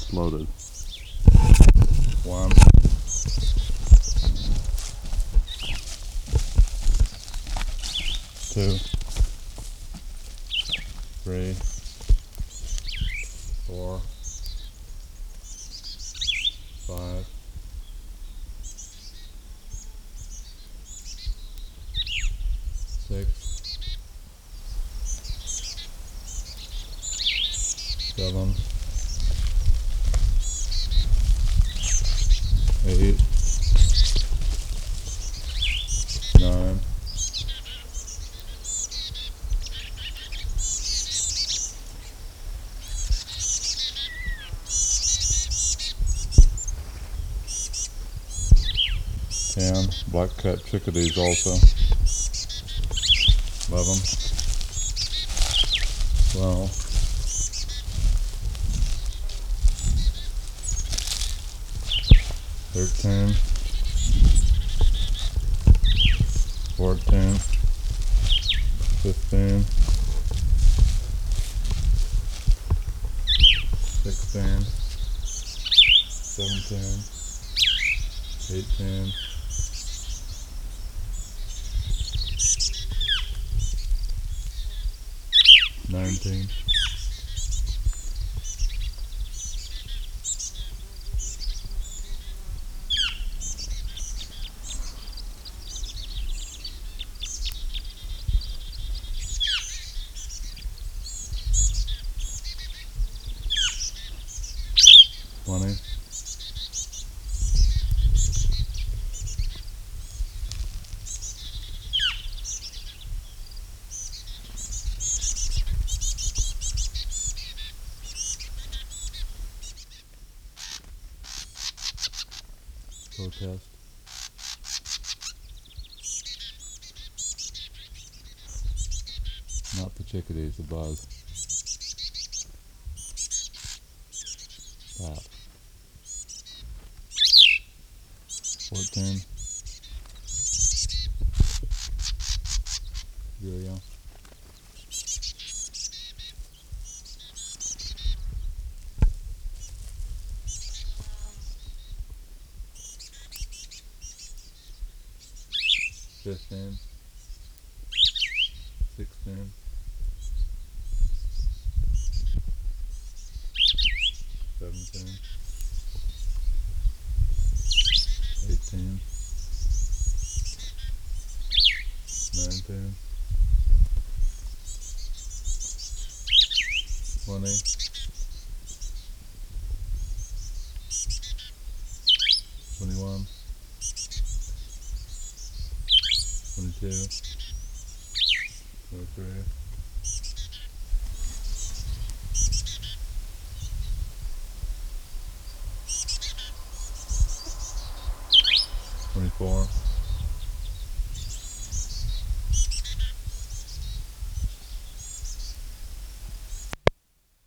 just loaded. 1, 2, 3, 4, 5, 6, 7, 8, 9, 10, black-capped chickadees also. 11, 12, 13, 14, 15, 16, 17, 18, 19, 20, 'Protest'. Not the chickadees, the buzz. That. 14. Julia. 15. 16. 17. 18. 19. 20. 21. 22. 23. 24.